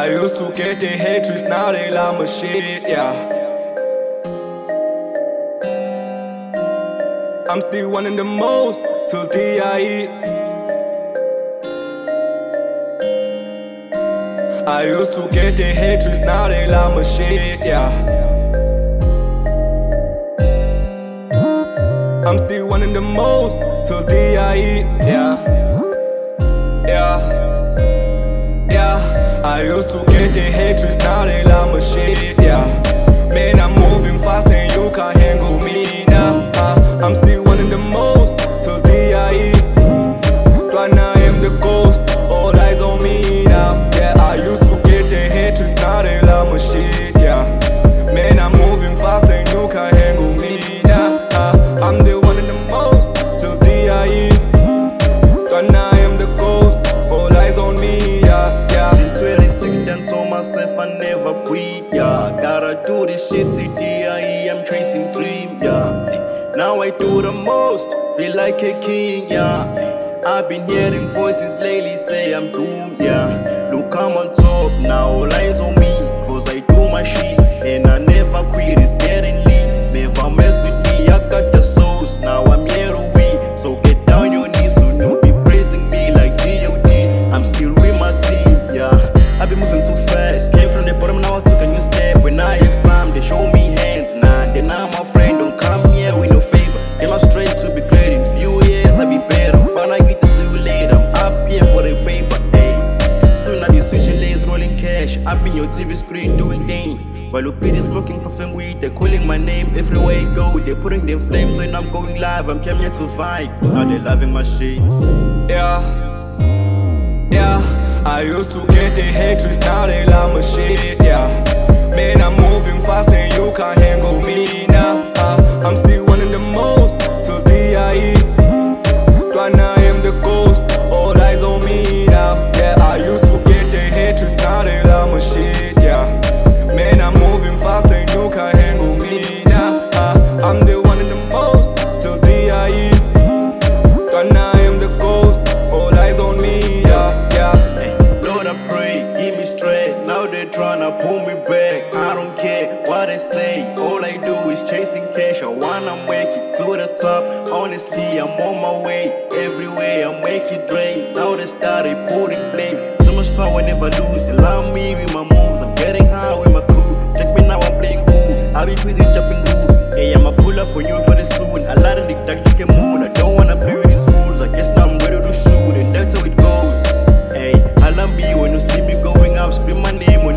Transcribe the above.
I used to get the hatreds, now they love my shit, yeah. I'm still wanting the most till DIE. I used to get the hatreds, now they love my shit, yeah. I'm still wanting the most till DIE, yeah. I used to get the hatreds, now they love my shit, yeah. Man, I'm moving fast and you can't handle me now. I'm still wanting the most till DIE. But now I am the ghost, all eyes on me now. Yeah, I used to get the hatreds, now they love my shit, yeah. Man, I'm moving fast and you can't handle me now. I'm the one in the most till DIE. But now I am the ghost, all eyes on me, yeah. Since 2016, told myself I never quit, yeah. Gotta do this shit till DIE, I'm chasing dream, yeah. Now I do the most, feel like a king, yeah. I've been hearing voices lately say I'm doomed, yeah. Look, I'm on top, now all eyes on me, cause I do my shit, and I never quit, it's getting lit. Never mess with me, I got the sauce, now I'm here to win. So get down your knees, so you'll be praising me like G.O.D. I'm still with my team, yeah. I've been moving too fast, came from the bottom, now I took a new step. When I have some, they show me hands, nah, then I'm my friend, don't come here with no favor. Came up straight to be great, in few years I'll be better. But I get to see you later, I'm up here for the paper, ayy. Soon I'll be switching lanes, rolling cash, up in your TV screen doing game. While look busy smoking puffing weed, they're calling my name everywhere I go. They're putting them flames when I'm going live, I'm came here to vibe. Now they're loving my shit. Yeah, I used to get the hatreds, now they love my shit, yeah. Man, I'm moving fast and you can't handle me now. I'm still wanting the most till DIE. But now I am the ghost, all eyes on me now. Yeah, I used to get the hatreds, now they love my shit, yeah. Man, I'm moving fast and you can't handle me now. I'm the one in the most till DIE. But now I am the ghost, all eyes on me, yeah. Lord, I pray, give me strength. Now they're tryna pull me back. I don't care what they say. All I do is chasing cash. I wanna make it to the top. Honestly, I'm on my way. Everywhere I make it rain. Now they started putting flame. Too much power, never lose. They love me with my moves. I'm getting high with my crew. Check me now, I'm playing cool. I'll be busy jumping through. Hey, I'ma pull up on you very soon. I light in the dark like a moon. I don't wanna play with these fools. I guess now I'm ready to shoot, and that's how it goes. Hey, I love me when you see me going up. Scream my name when